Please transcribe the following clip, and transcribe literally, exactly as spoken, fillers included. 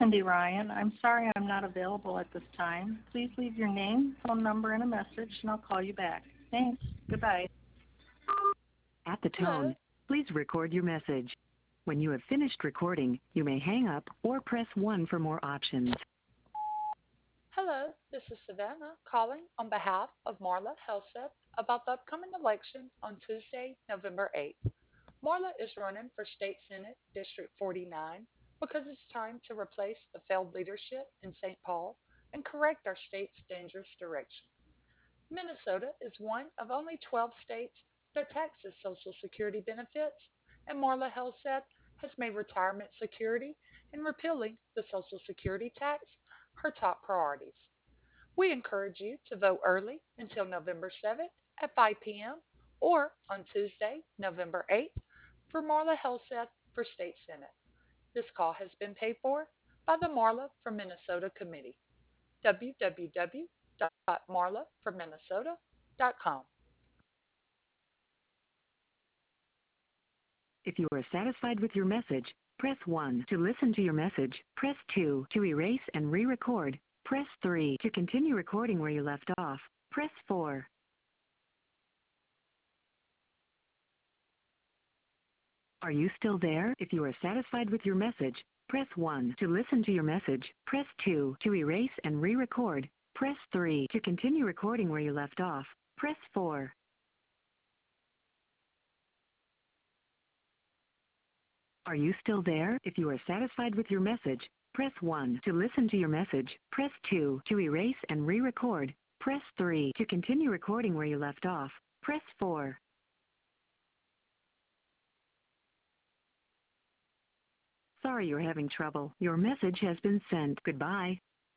Cindy Ryan. I'm sorry I'm not available at this time. Please leave your name, phone number, and a message, and I'll call you back. Thanks. Goodbye. At the Hello. tone, please record your message. When you have finished recording, you may hang up or press one for more options. Hello, this is Savannah calling on behalf of Marla Helseth about the upcoming election on Tuesday, November eighth. Marla is running for State Senate District forty-nine because it's time to replace the failed leadership in Saint Paul and correct our state's dangerous direction. Minnesota is one of only twelve states that taxes Social Security benefits, and Marla Helseth has made retirement security and repealing the Social Security tax her top priorities. We encourage you to vote early until November seventh at five p.m. or on Tuesday, November eighth for Marla Helseth for State Senate. This call has been paid for by the Marla for Minnesota Committee. w w w dot marla for minnesota dot com. If you are satisfied with your message, press one. To listen to your message, press two. To erase and re-record, press three. To continue recording where you left off, press four. Are you still there? If you are satisfied with your message, press one. To listen to your message, press two. To erase and re-record, press three. To continue recording where you left off, press four. Are you still there? If you are satisfied with your message, press one. To listen to your message, press two. To erase and re-record, press three. To continue recording where you left off, press four. Sorry you're having trouble. Your message has been sent. Goodbye.